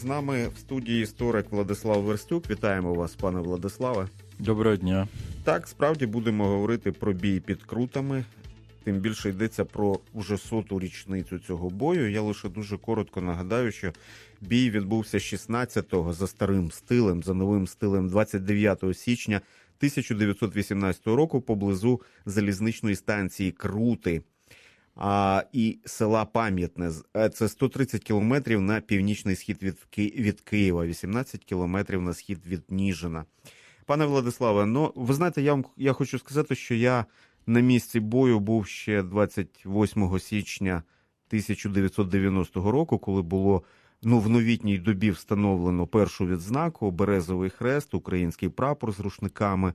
нами в студії історик Владислав Верстюк. Вітаємо вас, пане Владиславе. Доброго дня. Так, справді будемо говорити про бій під Крутами. Тим більше йдеться про вже 100-ту річницю цього бою. Я лише дуже коротко нагадаю, що бій відбувся 16-го за старим стилем, за новим стилем 29 січня 1918 року поблизу залізничної станції Крути і села Пам'ятне. Це 130 кілометрів на північний схід від Києва, 18 кілометрів на схід від Ніжина. Пане Владиславе, ну, ви знаєте, я хочу сказати, що я на місці бою був ще 28 січня 1990 року, коли було в новітній добі встановлено першу відзнаку, березовий хрест, український прапор з рушниками.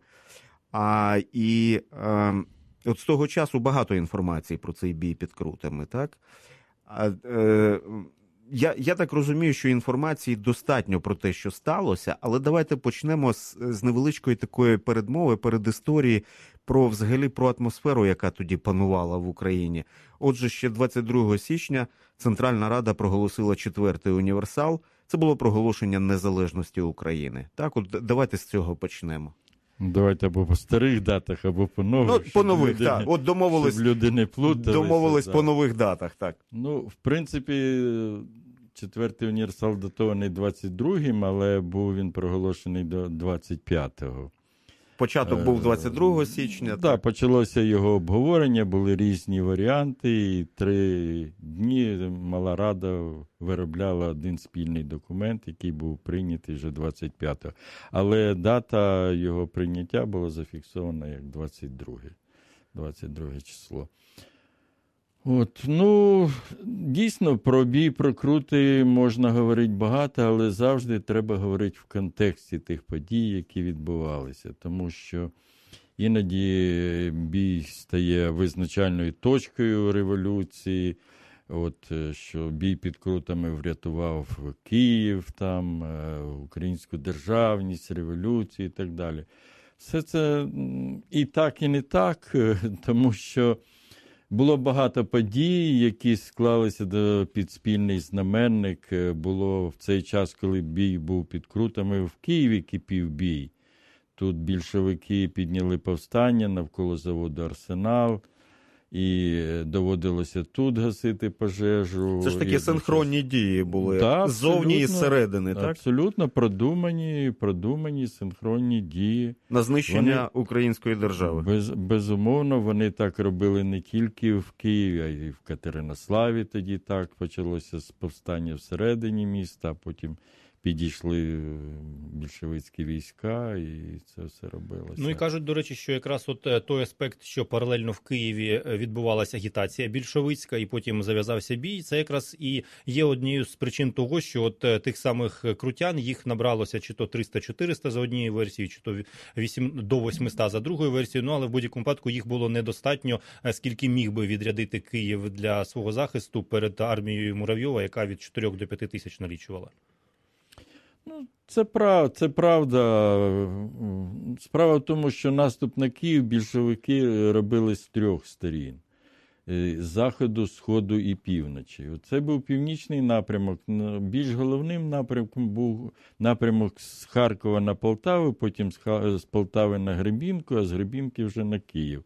От з того часу багато інформації про цей бій під Крутами, так? Я так розумію, що інформації достатньо про те, що сталося, але давайте почнемо з невеличкої такої передмови, передісторії взагалі про атмосферу, яка тоді панувала в Україні. Отже, ще 22 січня Центральна Рада проголосила 4-й універсал. Це було проголошення незалежності України. Так, от давайте з цього почнемо. Давайте або по старих датах, або по нових. Ну, по нових, так. От домовились, щоб люди не плуталися. Домовились по нових датах, так. Ну, в принципі, 4-й універсал датований 22-м, але був він проголошений до 25-го. Початок був 22 січня. Так, почалося його обговорення, були різні варіанти, і 3 дні Мала Рада виробляла один спільний документ, який був прийнятий вже 25-го. Але дата його прийняття була зафіксована як 22 число. Дійсно, про бій, про Крути можна говорити багато, але завжди треба говорити в контексті тих подій, які відбувалися. Тому що іноді бій стає визначальною точкою революції, що бій під Крутами врятував Київ, українську державність, революцію і так далі. Все це і так, і не так, тому що було багато подій, які склалися під спільний знаменник. Було в цей час, коли бій був під Крутами, в Києві кипів бій. Тут більшовики підняли повстання навколо заводу «Арсенал», і доводилося тут гасити пожежу. Це ж такі синхронні дії були, ззовні і зсередини, так? Абсолютно продумані синхронні дії. На знищення української держави. Безумовно, вони так робили не тільки в Києві, а й в Катеринославі тоді так почалося з повстання всередині міста, а потім підійшли більшовицькі війська, і це все робилося. Ну і кажуть, до речі, що якраз той аспект, що паралельно в Києві відбувалася агітація більшовицька, і потім зав'язався бій, це якраз і є однією з причин того, що тих самих крутян, їх набралося чи то 300-400 за однією версією, чи то до 800 за другою версією, але в будь-якому випадку їх було недостатньо, скільки міг би відрядити Київ для свого захисту перед армією Муравйова, яка від 4 до 5 тисяч налічувала. Це правда. Справа в тому, що наступ на Київ більшовики робили з 3 сторін. З заходу, сходу і півночі. Це був північний напрямок. Більш головним напрямком був напрямок з Харкова на Полтаву, потім з Полтави на Гребінку, а з Гребінки вже на Київ.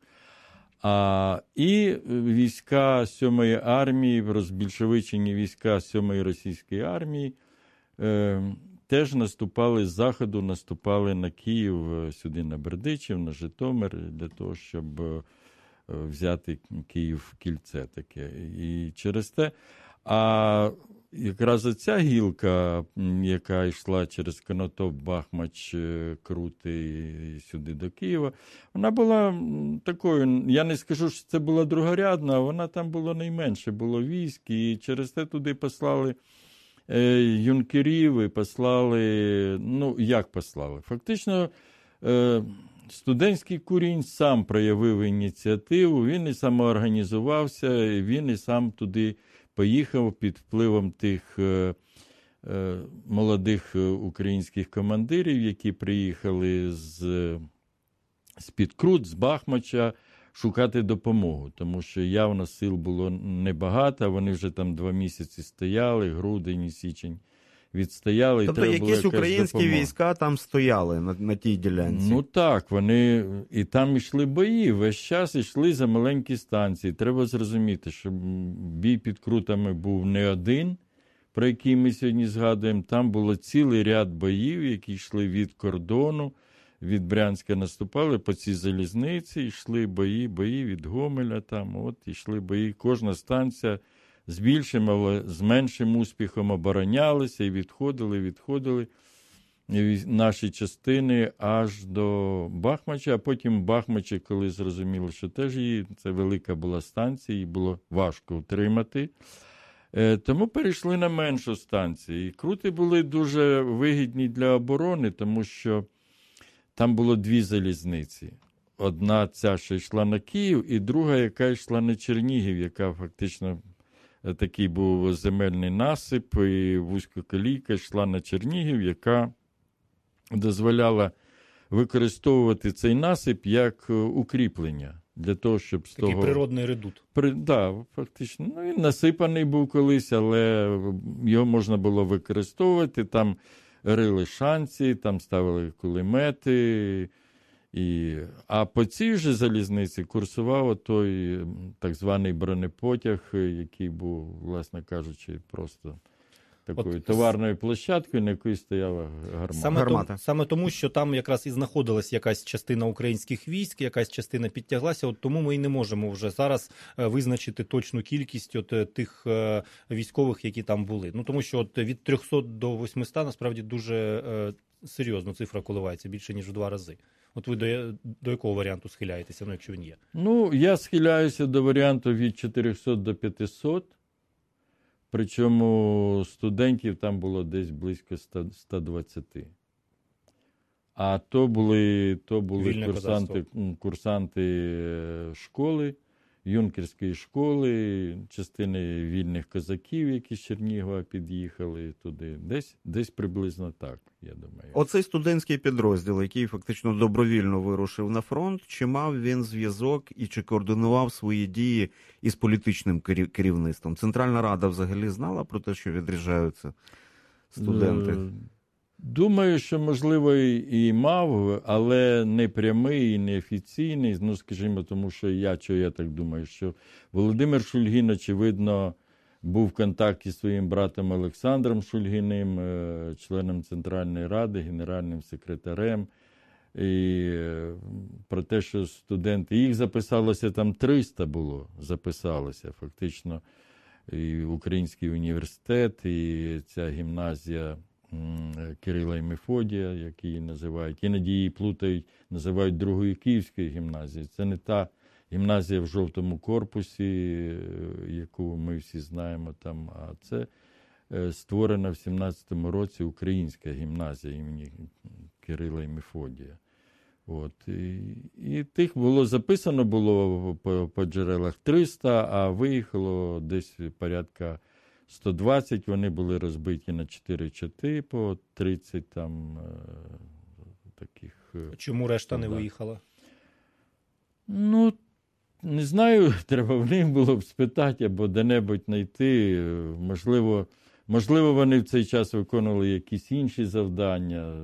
І війська 7-ї армії, розбільшовичені війська 7-ї російської армії, теж наступали з заходу, наступали на Київ, сюди на Бердичів, на Житомир, для того, щоб взяти Київ в кільце таке. І через те, якраз оця гілка, яка йшла через Конотоп, Бахмач, Крути сюди до Києва, вона була такою, я не скажу, що це була другорядна, а вона там було найменше, було військ, і через те туди послали юнкерів і послали, як послали? Фактично, студентський курінь сам проявив ініціативу, він і самоорганізувався, він і сам туди поїхав під впливом тих молодих українських командирів, які приїхали з-під Крут, з Бахмача, шукати допомогу, тому що явно сил було небагато, вони вже там 2 місяці стояли, грудень і січень відстояли. І Тобто треба була якісь якась українські допомога. війська там стояли на тій ділянці? Ну так, вони і там йшли бої, весь час йшли за маленькі станції. Треба зрозуміти, що бій під Крутами був не один, про який ми сьогодні згадуємо. Там було цілий ряд боїв, які йшли від кордону, від Брянська наступали по цій залізниці, йшли бої від Гомеля, там, от, йшли бої. Кожна станція з більшим, але з меншим успіхом оборонялися і відходили. І наші частини аж до Бахмача, а потім Бахмачі, коли зрозуміли, що теж це велика була станція, її було важко утримати. Тому перейшли на меншу станцію. І Крути були дуже вигідні для оборони, тому що там було дві залізниці. Одна ця, що йшла на Київ, і друга, яка йшла на Чернігів, яка фактично такий був земельний насип, і вузькоколійка йшла на Чернігів, яка дозволяла використовувати цей насип як укріплення. Для того, щоб з Такий того... природний редут. Фактично. Ну, він насипаний був колись, але його можна було використовувати. Там рили шанці, там ставили кулемети. А по цій же залізниці курсував той так званий бронепотяг, який був, власне кажучи, просто такою товарною площадкою, на якій стояла гармата. Саме тому, що там якраз і знаходилась якась частина українських військ, якась частина підтяглася, от тому ми і не можемо вже зараз визначити точну кількість от тих військових, які там були. Ну, тому що от від 300 до 800 насправді дуже серйозно цифра коливається, більше ніж в 2 рази. От ви до якого варіанту схиляєтеся, ну, якщо він є? Ну, я схиляюся до варіанту від 400 до 500. Причому студентів там було десь близько 120. А то були курсанти школи, юнкерської школи, частини вільних козаків, які з Чернігова під'їхали туди. Десь приблизно так, я думаю. Оцей студентський підрозділ, який фактично добровільно вирушив на фронт, чи мав він зв'язок і чи координував свої дії із політичним керівництвом? Центральна Рада взагалі знала про те, що відряджаються студенти? Думаю, що, можливо, і мав, але не прямий і не офіційний. Ну, скажімо, тому що я так думаю, що Володимир Шульгін, очевидно, був в контакті з своїм братом Олександром Шульгіним, членом Центральної Ради, генеральним секретарем. І про те, що студенти, їх записалося там 300 було, записалося фактично і Український університет, і ця гімназія Кирила і Мефодія, як її називають. Іноді її плутають, називають Другою Київською гімназією. Це не та гімназія в жовтому корпусі, яку ми всі знаємо там, а це створена в 17-му році Українська гімназія імені Кирила і Мефодія. От. І тих було записано по джерелах 300, а виїхало десь порядка 120, вони були розбиті на 4 чати, по 30 там таких. Чому решта не виїхала? Ну, не знаю, треба в них було б спитати або де-небудь знайти. Можливо, вони в цей час виконували якісь інші завдання.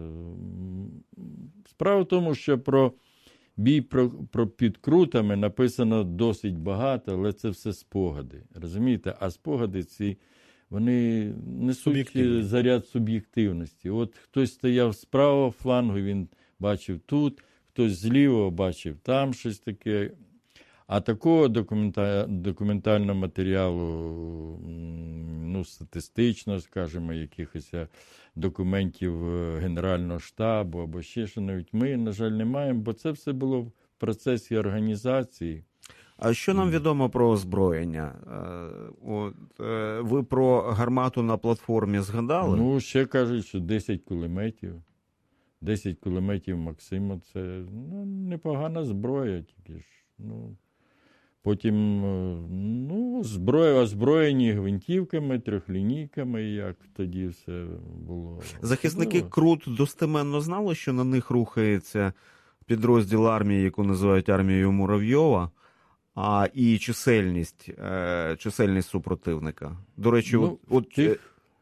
Справа в тому, що про бій під Крутами написано досить багато, але це все спогади. Розумієте? А спогади ці, вони несуть заряд суб'єктивності. От хтось стояв з правого флангу, він бачив тут, хтось з лівого бачив там щось таке. А такого документального матеріалу, ну, статистично, скажімо, якихось документів Генерального штабу або ще що-небудь, ми, на жаль, не маємо, бо це все було в процесі організації. А що нам відомо про озброєння? Ви про гармату на платформі згадали? Ну, ще кажуть, що 10 кулеметів. 10 кулеметів Максима – це непогана зброя, тільки ж, Потім, озброєні гвинтівками, трьохлінійками, як тоді все було. Захисники Крут достеменно знали, що на них рухається підрозділ армії, яку називають армією Муравйова, і чисельність супротивника. До речі,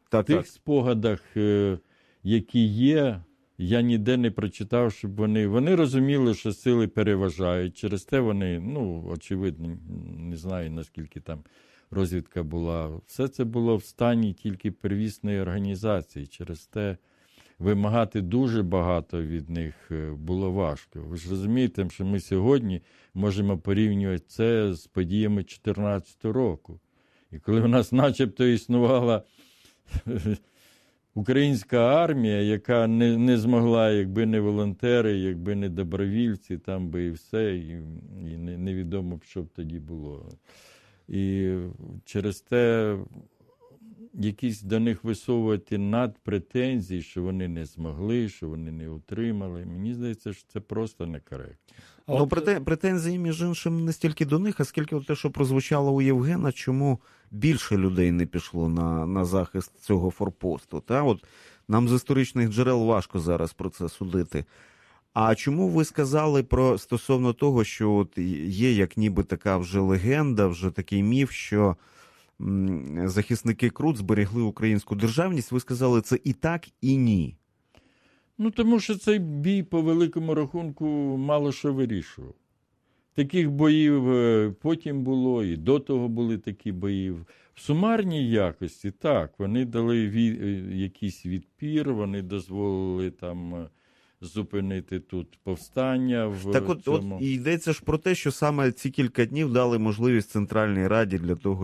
В тих спогадах, які є, я ніде не прочитав, щоб вони розуміли, що сили переважають. Через те вони, очевидно, не знаю, наскільки там розвідка була. Все це було в стані тільки первісної організації. Через те вимагати дуже багато від них було важко. Ви ж розумієте, що ми сьогодні можемо порівнювати це з подіями 2014 року. І коли в нас начебто існувала українська армія, яка не змогла, якби не волонтери, якби не добровільці, там би і все, і невідомо б, що б тоді було. І через те якісь до них висовувати надпретензії, що вони не змогли, що вони не отримали. Мені здається, що це просто некоректно. Претензії, між іншим, не стільки до них, а скільки те, що прозвучало у Євгена, чому більше людей не пішло на захист цього форпосту. От нам з історичних джерел важко зараз про це судити. А чому ви сказали стосовно того, що от є як ніби така вже легенда, вже такий міф, що захисники Крут зберегли українську державність? Ви сказали, це і так, і ні. Тому що цей бій, по великому рахунку, мало що вирішував. Таких боїв потім було, і до того були такі бої. В сумарній якості, так, вони дали якийсь відпір, вони дозволили там зупинити тут повстання. Так от і йдеться ж про те, що саме ці кілька днів дали можливість Центральній Раді для того,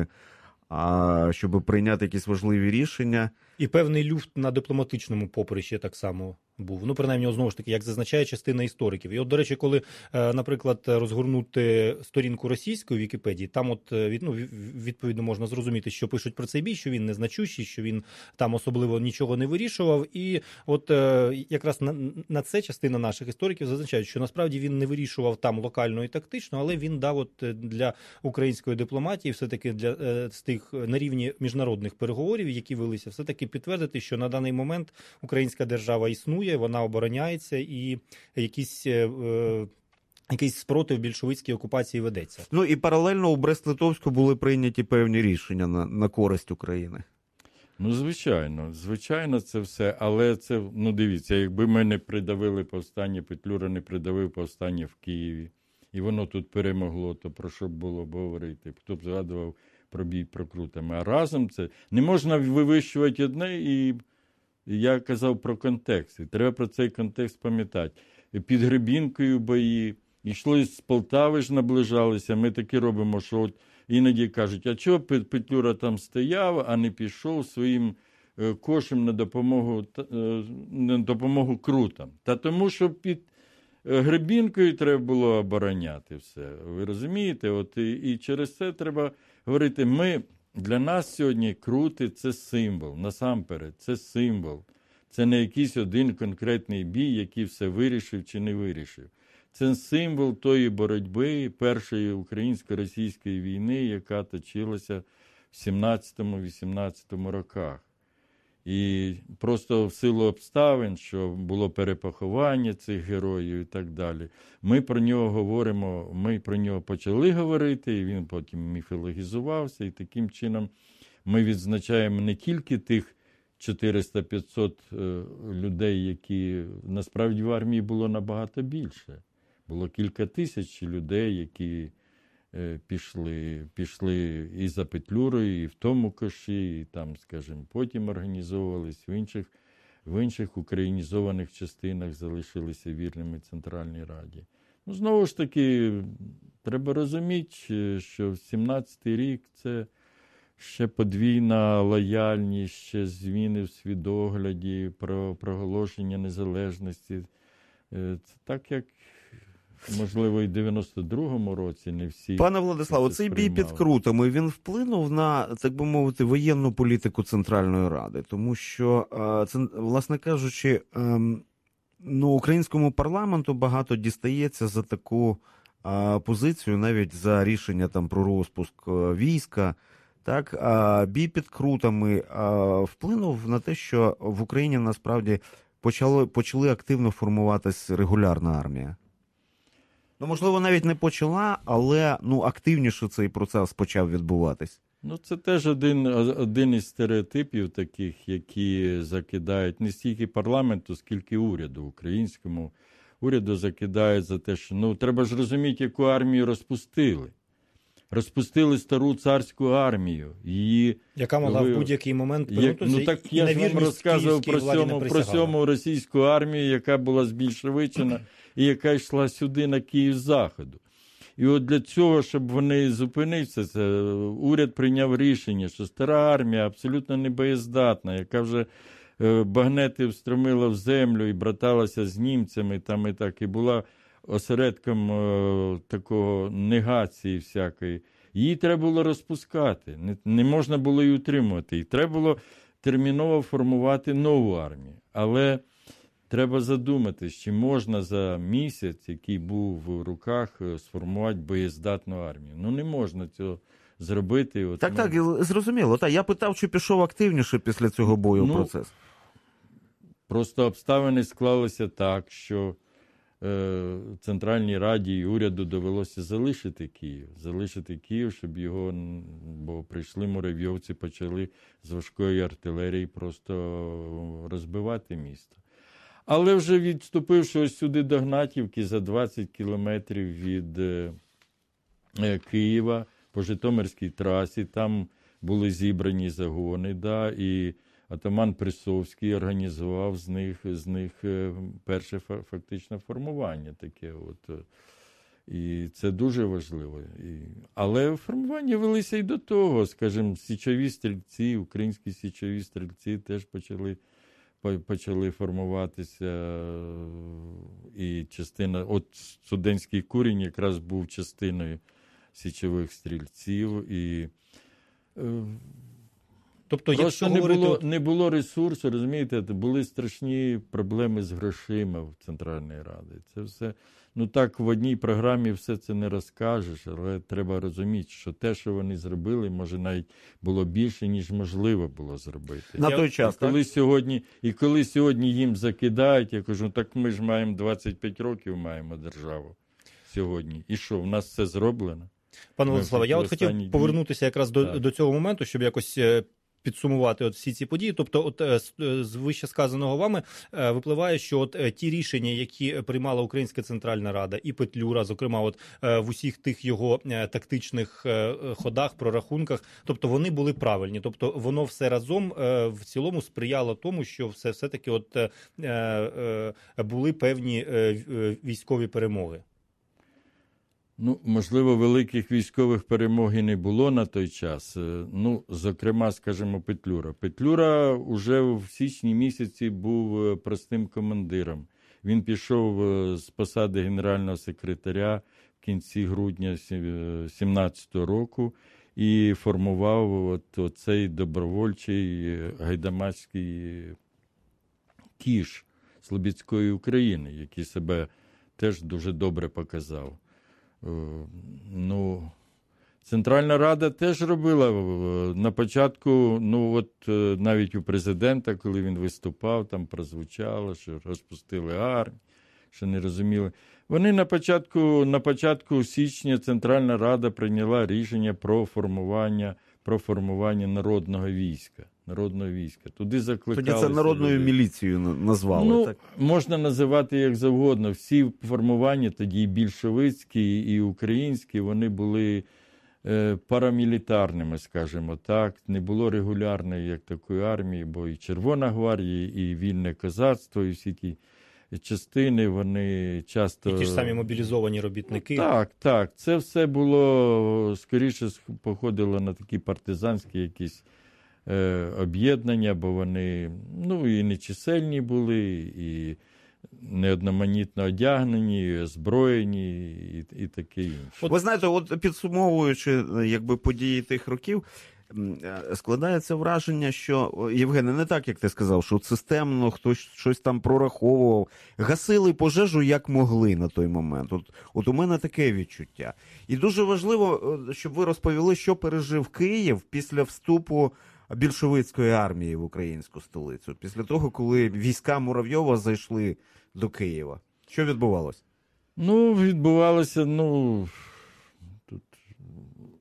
щоб прийняти якісь важливі рішення. І певний люфт на дипломатичному поприщі так само був. Принаймні, знову ж таки, як зазначає частина істориків. І от, до речі, коли, наприклад, розгорнути сторінку російської Вікіпедії, там відповідно можна зрозуміти, що пишуть про цей бій, що він незначущий, що він там особливо нічого не вирішував. І от якраз на це частина наших істориків зазначають, що насправді він не вирішував там локально і тактично, але він дав для української дипломатії, все-таки з тих на рівні міжнародних переговорів, які велися, все-таки підтвердити, що на даний момент українська держава існує, вона обороняється і якийсь спротив більшовицькій окупації ведеться. І паралельно у Брест-Литовську були прийняті певні рішення на користь України. Звичайно, це все, але це, дивіться, якби ми не придавили повстання, Петлюра не придавив повстання в Києві, і воно тут перемогло, то про що б було б говорити? Хто б згадував про бій про Крутами? А разом це не можна вивищувати одне, і я казав про контекст. І треба про цей контекст пам'ятати. Під Гребінкою бої, йшли з Полтави ж наближалися, ми таки робимо, що от іноді кажуть, а чого Петлюра там стояв, а не пішов своїм кошем на допомогу Крутам? Та тому, що під Гребінкою треба було обороняти все. Ви розумієте? І через це треба говорити, для нас сьогодні Крути – це символ, насамперед, це символ. Це не якийсь один конкретний бій, який все вирішив чи не вирішив. Це символ тої боротьби першої українсько-російської війни, яка точилася в 17-18 роках. І просто в силу обставин, що було перепоховання цих героїв і так далі, ми про нього говоримо, ми про нього почали говорити, і він потім міфологізувався, і таким чином ми відзначаємо не тільки тих 400-500 людей, які насправді в армії було набагато більше. Було кілька тисяч людей, які пішли і за Петлюрою, і в тому коші, і там, скажімо, потім організовувались в інших українізованих частинах, залишилися вірними Центральній Раді. Знову ж таки, треба розуміти, що 17-й рік – це ще подвійна лояльність, ще зміни в світогляді, про проголошення незалежності. Це так, як, можливо, і в 92-му році не всі. Пане Владиславе, цей бій під Крутами, він вплинув на, так би мовити, воєнну політику Центральної Ради? Тому що, власне кажучи, українському парламенту багато дістається за таку позицію, навіть за рішення там про розпуск війська. Так, бій під Крутами вплинув на те, що в Україні насправді почали активно формуватись регулярна армія. Можливо, навіть не почала, але активніше цей процес почав відбуватись. Ну, це теж один із стереотипів таких, які закидають не стільки парламенту, скільки уряду українському. Уряду закидають за те, що, ну, треба ж розуміти, яку армію розпустили. Розпустили стару царську армію. Яка могла в будь-який момент повернутися. Ну, так я ж вам розказував про сьому російську армію, яка була збільшовичена і яка йшла сюди на Київ з заходу. І от для цього, щоб вони зупинилися, уряд прийняв рішення, що стара армія абсолютно небоєздатна, яка вже багнети встромила в землю і браталася з німцями, там і так, і була осередком такого негації всякої. Її треба було розпускати, не можна було її утримувати. І треба було терміново формувати нову армію. Але треба задуматись, чи можна за місяць, який був в руках, сформувати боєздатну армію. Ну, не можна цього зробити. От так, зрозуміло. Так, я питав, чи пішов активніше після цього бою процес. Просто обставини склалися так, що Центральній Раді і уряду довелося залишити Київ, щоб його, бо прийшли муравйовці, почали з важкої артилерії просто розбивати місто. Але вже відступивши ось сюди до Гнатівки за 20 кілометрів від Києва по Житомирській трасі, там були зібрані загони, і атаман Присовський організував з них перше фактично формування таке. І це дуже важливо. Але формування велися і до того, скажімо, січові стрільці, українські січові стрільці теж почали формуватися, і частина, от Студентський курінь якраз був частиною січових стрільців, і тобто, просто не було ресурсу, розумієте, були страшні проблеми з грошима в Центральній Раді. Це все, ну так в одній програмі все це не розкажеш, але треба розуміти, що те, що вони зробили, може навіть було більше, ніж можливо було зробити. На той час, коли сьогодні їм закидають, я кажу, так ми ж маємо 25 років, маємо державу сьогодні. І що, в нас все зроблено? Пане Владиславе, я хотів повернутися якраз до цього моменту, щоб якось підсумувати всі ці події. Тобто, з вище сказаного вами випливає, що ті рішення, які приймала Українська Центральна Рада і Петлюра, зокрема, в усіх тих його тактичних ходах, прорахунках, тобто вони були правильні. Тобто воно все разом в цілому сприяло тому, що все-таки були певні військові перемоги. Ну, можливо, великих військових перемог і не було на той час. Ну, зокрема, скажімо, Петлюра. Петлюра уже в січні місяці був простим командиром. Він пішов з посади генерального секретаря в кінці грудня 17-го року і формував оцей добровольчий гайдамацький кіш Слобідської України, який себе теж дуже добре показав. Ну, Центральна Рада теж робила на початку, навіть у президента, коли він виступав, там прозвучало, що розпустили армію, що не розуміли. Вони на початку січня Центральна Рада прийняла рішення про формування народного війська. Туди закликали. Тоді це народною міліцією назвали. Так? Можна називати як завгодно. Всі формування, тоді і більшовицькі, і українські, вони були парамілітарними, скажімо так. Не було регулярної як такої армії, бо і Червона гвардія, і Вільне козацтво, і всі ті частини, вони часто... І ті ж самі мобілізовані робітники. Так. Це все було, скоріше, походило на такі партизанські якісь об'єднання, бо вони, і нечисельні були, і неодноманітно одягнені, і озброєні, і таке інше. Ви знаєте, підсумовуючи події тих років, складається враження, що, Євгене, не так, як ти сказав, що системно хтось щось там прораховував, гасили пожежу як могли на той момент. От у мене таке відчуття. І дуже важливо, щоб ви розповіли, що пережив Київ після вступу більшовицької армії в українську столицю, після того, коли війська Муравйова зайшли до Києва. Що відбувалося? Відбувалося, тут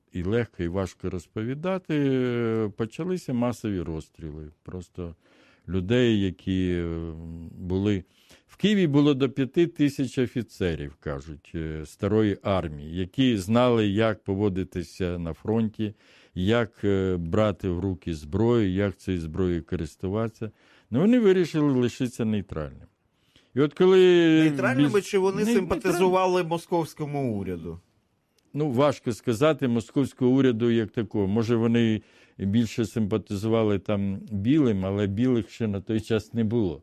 і легко, і важко розповідати, почалися масові розстріли. Просто людей, які були... В Києві було до 5 тисяч офіцерів, кажуть, старої армії, які знали, як поводитися на фронті, як брати в руки зброю, як цією зброєю користуватися. Але вони вирішили лишитися нейтральним. І от коли... Нейтральними чи вони симпатизували московському уряду? Ну, важко сказати, московського уряду як такого. Може, вони більше симпатизували там білим, але білих ще на той час не було.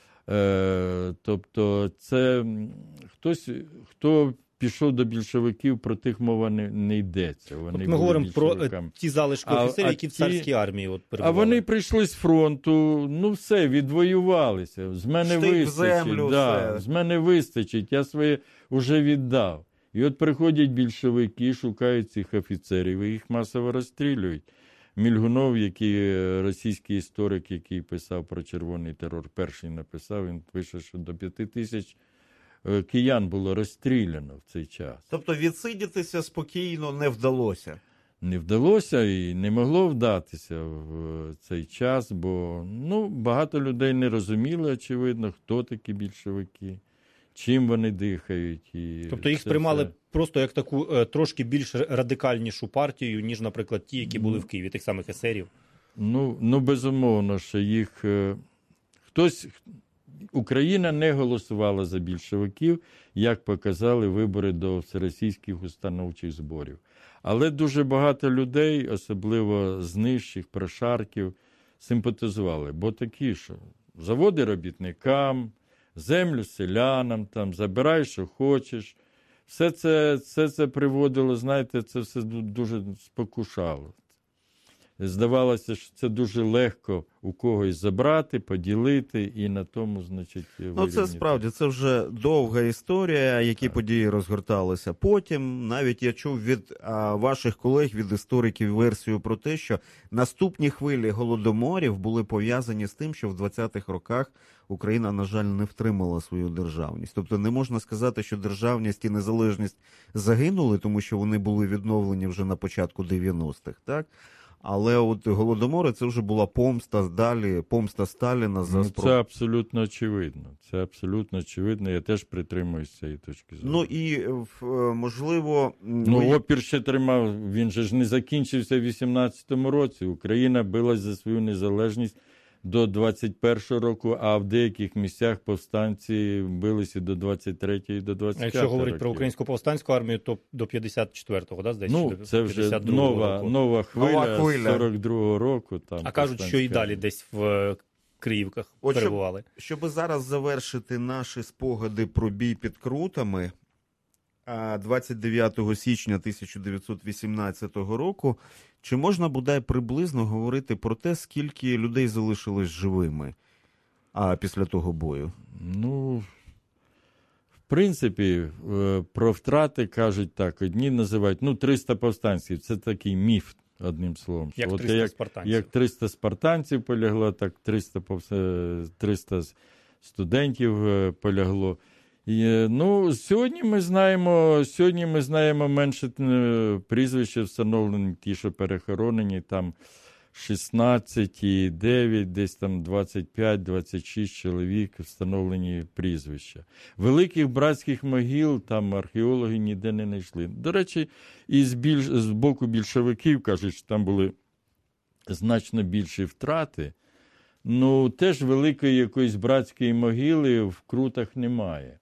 Тобто це хтось, хто пішов до більшовиків, про тих мова не йдеться. Вони ми говоримо про ті залишки офіцерів, які в царській армії перебували. А вони прийшли з фронту, ну все, відвоювалися. З мене вистачить. З мене вистачить, я своє вже віддав. І от приходять більшовики, шукають цих офіцерів, і їх масово розстрілюють. Мільгунов, російський історик, який писав про червоний терор, перший написав, він пише, що до 5 тисяч киян було розстріляно в цей час. Тобто відсидітися спокійно не вдалося? Не вдалося і не могло вдатися в цей час, бо багато людей не розуміли, очевидно, хто такі більшовики, чим вони дихають. Тобто їх сприймали просто як таку трошки більш радикальнішу партію, ніж, наприклад, ті, які були в Києві, тих самих есерів? Безумовно, що їх... Україна не голосувала за більшовиків, як показали вибори до всеросійських установчих зборів. Але дуже багато людей, особливо з нижчих прошарків, симпатизували. Бо такі, що заводи робітникам, землю селянам, забирай, що хочеш. Все це приводило, знаєте, це все дуже спокушало. Здавалося, що це дуже легко у когось забрати, поділити і на тому, значить, вирівняти. Це справді, це вже довга історія, які події розгорталися потім. Навіть я чув від ваших колег, від істориків версію про те, що наступні хвилі голодоморів були пов'язані з тим, що в 20-х роках Україна, на жаль, не втримала свою державність. Тобто не можна сказати, що державність і незалежність загинули, тому що вони були відновлені вже на початку 90-х, так? Але от голодомори – це вже була помста далі, помста Сталіна за спробу. Це абсолютно очевидно. Це абсолютно очевидно. Я теж притримуюся цієї точки зору. І, можливо... опір ще тримав. Він же ж не закінчився в 18-му році. Україна билась за свою незалежність до 21-го року, а в деяких місцях повстанці билися до 23-го і до 25-го А якщо говорить про українську повстанську армію, то до 54-го, да, здається? Це вже нова хвиля 42-го року. А кажуть, що і далі десь в Криївках перебували. Щоб зараз завершити наші спогади про бій під Крутами, 29 січня 1918 року, чи можна бодай приблизно говорити про те, скільки людей залишилось живими після того бою? В принципі, про втрати кажуть так. Одні називають, 300 повстанців. Це такий міф, одним словом. Як 300 спартанців. Як 300 спартанців полягло, так 300 студентів полягло. Сьогодні ми знаємо менше прізвища встановлені, ті, що перехоронені, там 16 і 9, десь там 25-26 чоловік встановлені прізвища. Великих братських могил там археологи ніде не знайшли. До речі, і з боку більшовиків кажуть, що там були значно більші втрати. Теж великої якоїсь братської могили в Крутах немає.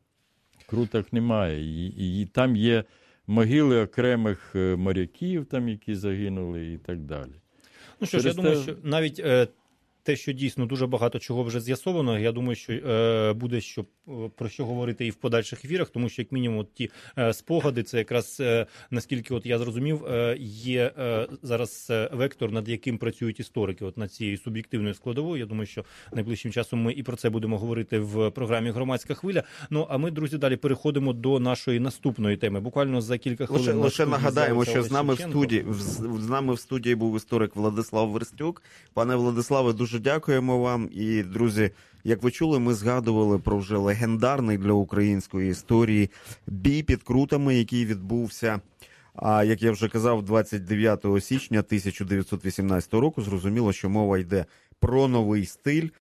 І там є могили окремих моряків, які загинули і так далі. Я думаю, що навіть те, що дійсно дуже багато чого вже з'ясовано, я думаю, що буде про що говорити і в подальших ефірах, тому що, як мінімум, ті спогади, це якраз, наскільки я зрозумів, є зараз вектор, над яким працюють історики, над цією суб'єктивною складовою. Я думаю, що найближчим часом ми і про це будемо говорити в програмі «Громадська хвиля». А ми, друзі, далі переходимо до нашої наступної теми. Буквально за кілька хвилин. Лише нагадаємо, що з нами в студії був історик Владислав Верстюк. Пане Владиславе, дуже дякуємо вам. І, друзі, як ви чули, ми згадували про вже легендарний для української історії бій під Крутами, який відбувся А як я вже казав, 29 січня 1918 року зрозуміло, що мова йде про новий стиль,